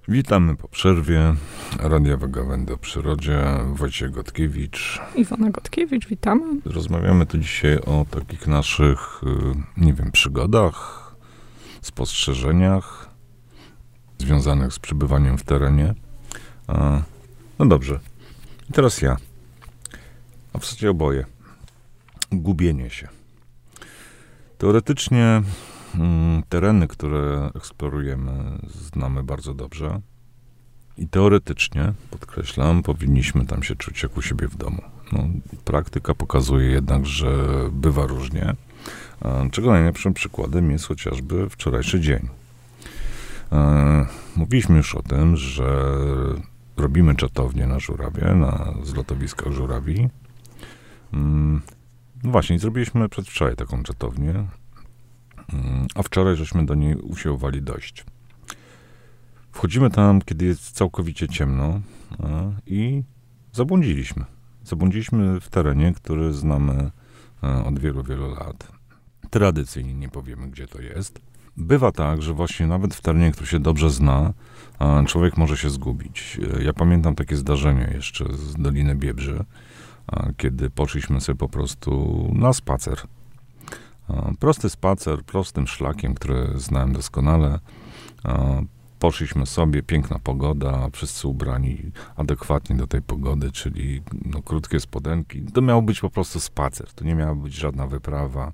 Witamy po przerwie. Radiowe Gawędy o przyrodzie. Wojciech Gotkiewicz. Iwona Gotkiewicz, witamy. Rozmawiamy tu dzisiaj o takich naszych, przygodach, spostrzeżeniach związanych z przebywaniem w terenie. No dobrze. I teraz ja. A w zasadzie oboje. Gubienie się. Teoretycznie tereny, które eksplorujemy, znamy bardzo dobrze i teoretycznie, podkreślam, powinniśmy tam się czuć jak u siebie w domu. Praktyka pokazuje jednak, że bywa różnie, czego najlepszym przykładem jest chociażby wczorajszy dzień. Mówiliśmy już o tym, że robimy czatownię na Żurawie, na zlotowiskach Żurawi. No właśnie, zrobiliśmy przedwczoraj taką czatownię, a wczoraj żeśmy do niej usiłowali dojść. Wchodzimy tam, kiedy jest całkowicie ciemno i zabłądziliśmy. Zabłądziliśmy w terenie, który znamy od wielu, wielu lat. Tradycyjnie nie powiemy, gdzie to jest. Bywa tak, że właśnie nawet w terenie, który się dobrze zna, człowiek może się zgubić. Ja pamiętam takie zdarzenie jeszcze z Doliny Biebrzy, kiedy poszliśmy sobie po prostu na spacer. Prosty spacer, prostym szlakiem, który znałem doskonale. Poszliśmy sobie, piękna pogoda, wszyscy ubrani adekwatnie do tej pogody, czyli krótkie spodenki. To miał być po prostu spacer, to nie miała być żadna wyprawa,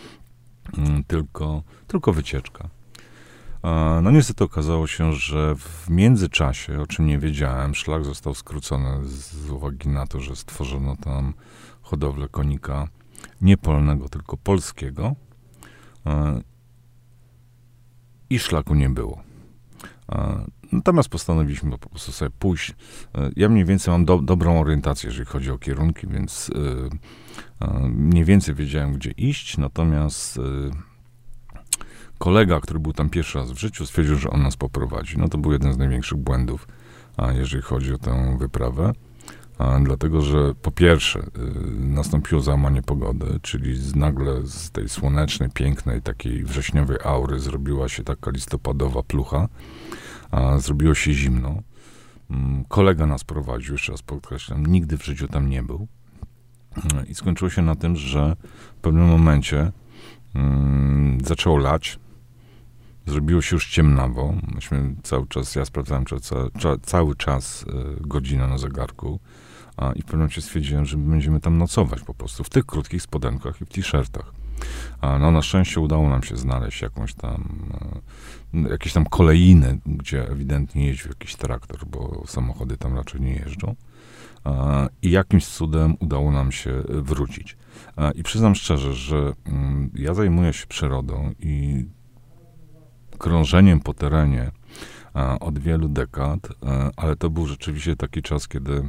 tylko wycieczka. No niestety okazało się, że w międzyczasie, o czym nie wiedziałem, szlak został skrócony z uwagi na to, że stworzono tam hodowlę konika nie polnego, tylko polskiego i szlaku nie było. Natomiast postanowiliśmy po prostu sobie pójść. Ja mniej więcej mam dobrą orientację, jeżeli chodzi o kierunki, więc mniej więcej wiedziałem, gdzie iść, natomiast kolega, który był tam pierwszy raz w życiu, stwierdził, że on nas poprowadzi. To był jeden z największych błędów, jeżeli chodzi o tę wyprawę. Dlatego, że po pierwsze nastąpiło załamanie pogody, czyli nagle z tej słonecznej, pięknej, takiej wrześniowej aury zrobiła się taka listopadowa plucha, zrobiło się zimno. Kolega nas prowadził, jeszcze raz podkreślam, nigdy w życiu tam nie był. I skończyło się na tym, że w pewnym momencie zaczęło lać, zrobiło się już ciemnawo. Myśmy cały czas, ja sprawdzałem cały czas godzinę na zegarku i w pewnym momencie stwierdziłem, że będziemy tam nocować po prostu w tych krótkich spodenkach i w t-shirtach. Na szczęście udało nam się znaleźć jakieś tam kolejny, gdzie ewidentnie jeździł jakiś traktor, bo samochody tam raczej nie jeżdżą. I jakimś cudem udało nam się wrócić. I przyznam szczerze, że ja zajmuję się przyrodą i krążeniem po terenie od wielu dekad, ale to był rzeczywiście taki czas,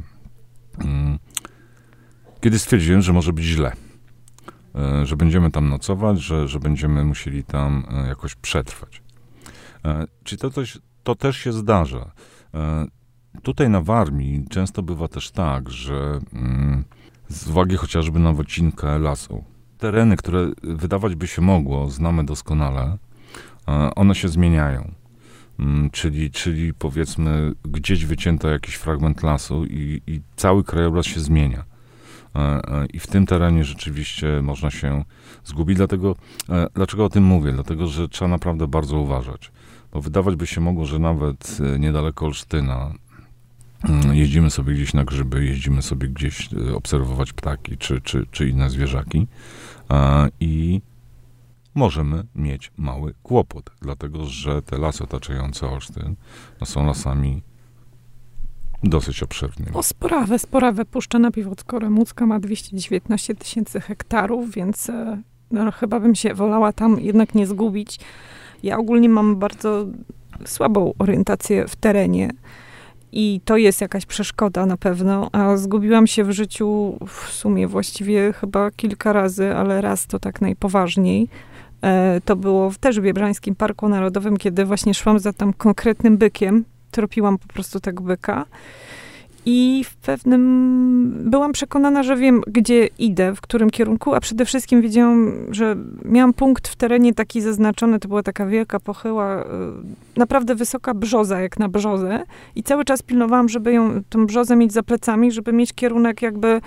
kiedy stwierdziłem, że może być źle. Że będziemy tam nocować, że będziemy musieli tam jakoś przetrwać. Czyli to też się zdarza. Tutaj na Warmii często bywa też tak, że z uwagi chociażby na wycinkę lasu, tereny, które wydawać by się mogło, znamy doskonale, one się zmieniają. Czyli powiedzmy, gdzieś wycięto jakiś fragment lasu i cały krajobraz się zmienia. I w tym terenie rzeczywiście można się zgubić. Dlaczego o tym mówię? Dlatego, że trzeba naprawdę bardzo uważać. Bo wydawać by się mogło, że nawet niedaleko Olsztyna jeździmy sobie gdzieś na grzyby, jeździmy sobie gdzieś obserwować ptaki czy inne zwierzaki i możemy mieć mały kłopot, dlatego że te lasy otaczające Olsztyn są lasami dosyć obszernymi. Sporawe Puszczyna Piwocko-Remucka ma 219 000 hektarów, więc chyba bym się wolała tam jednak nie zgubić. Ja ogólnie mam bardzo słabą orientację w terenie i to jest jakaś przeszkoda na pewno, a zgubiłam się w życiu w sumie właściwie chyba kilka razy, ale raz to tak najpoważniej. To było też w Biebrzańskim Parku Narodowym, kiedy właśnie szłam za tam konkretnym bykiem, tropiłam po prostu tego byka I byłam przekonana, że wiem, gdzie idę, w którym kierunku, a przede wszystkim wiedziałam, że miałam punkt w terenie taki zaznaczony, to była taka wielka, pochyła, naprawdę wysoka brzoza, jak na brzozę. I cały czas pilnowałam, żeby tą brzozę mieć za plecami, żeby mieć kierunek jakby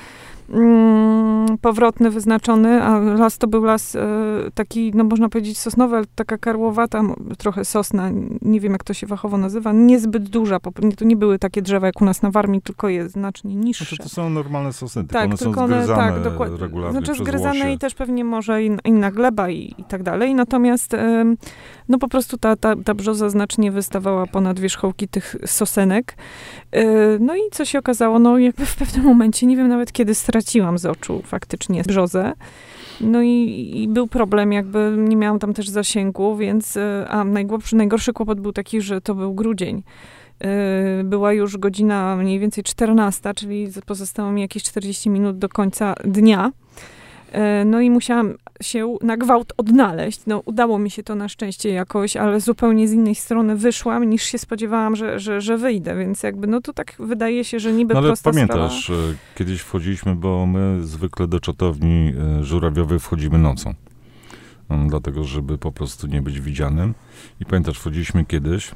powrotny, wyznaczony, a las to był las taki, no można powiedzieć sosnowy, ale taka karłowata, trochę sosna, nie wiem jak to się fachowo nazywa, niezbyt duża, to nie były takie drzewa jak u nas na Warmii, tylko je znacznie niższe. Znaczy, to są normalne sosny, tylko tak, one tylko są zgryzane Znaczy regularnie przez zgryzane łosie. i też pewnie może inna gleba i tak dalej, natomiast no po prostu ta brzoza znacznie wystawała ponad wierzchołki tych sosenek. No i co się okazało, no jakby w pewnym momencie, nie wiem nawet kiedy straciłam z oczu faktycznie brzozę. No i był problem, jakby nie miałam tam też zasięgu, więc, a najgorszy kłopot był taki, że to był grudzień. Była już godzina mniej więcej 14, czyli pozostało mi jakieś 40 minut do końca dnia. No i musiałam się na gwałt odnaleźć. No udało mi się to na szczęście jakoś, ale zupełnie z innej strony wyszłam, niż się spodziewałam, że wyjdę, więc jakby, no to tak wydaje się, że niby prosta sprawa. Ale pamiętasz, kiedyś wchodziliśmy, bo my zwykle do czatowni żurawiowej wchodzimy nocą. Dlatego, żeby po prostu nie być widzianym. I pamiętasz, wchodziliśmy kiedyś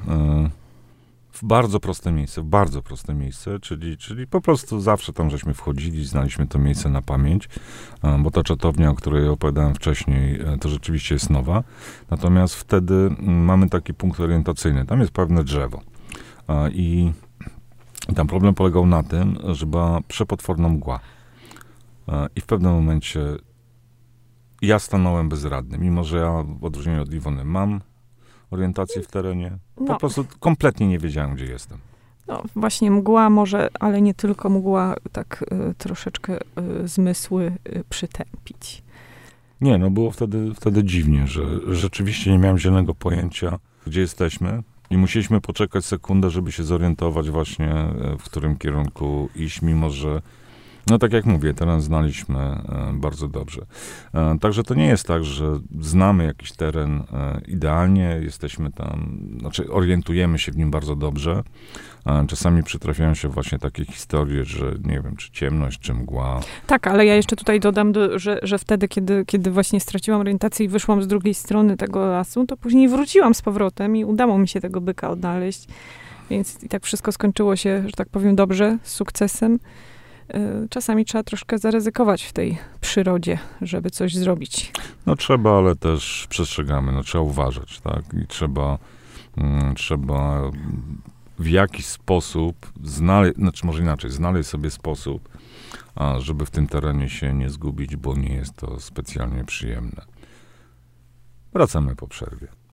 w bardzo proste miejsce, czyli po prostu zawsze tam żeśmy wchodzili, znaliśmy to miejsce na pamięć, bo ta czatownia, o której opowiadałem wcześniej, to rzeczywiście jest nowa. Natomiast wtedy mamy taki punkt orientacyjny. Tam jest pewne drzewo. I tam problem polegał na tym, że była przepotworna mgła. I w pewnym momencie ja stanąłem bezradny, mimo że ja w odróżnieniu od Iwony mam orientację w terenie. Po prostu kompletnie nie wiedziałem, gdzie jestem. No właśnie mgła może, ale nie tylko mgła, tak troszeczkę zmysły przytępić. Nie, no było wtedy dziwnie, że rzeczywiście nie miałem zielonego pojęcia, gdzie jesteśmy i musieliśmy poczekać sekundę, żeby się zorientować właśnie, w którym kierunku iść, mimo że no tak jak mówię, teren znaliśmy bardzo dobrze. Także to nie jest tak, że znamy jakiś teren idealnie, jesteśmy tam, znaczy orientujemy się w nim bardzo dobrze. Czasami przytrafiają się właśnie takie historie, że nie wiem, czy ciemność, czy mgła. Tak, ale ja jeszcze tutaj dodam, że wtedy, kiedy właśnie straciłam orientację i wyszłam z drugiej strony tego lasu, to później wróciłam z powrotem i udało mi się tego byka odnaleźć. Więc i tak wszystko skończyło się, że tak powiem, dobrze, z sukcesem. Czasami trzeba troszkę zaryzykować w tej przyrodzie, żeby coś zrobić. No trzeba, ale też przestrzegamy, no trzeba uważać, tak? I trzeba w jakiś sposób znaleźć sobie sposób, żeby w tym terenie się nie zgubić, bo nie jest to specjalnie przyjemne. Wracamy po przerwie.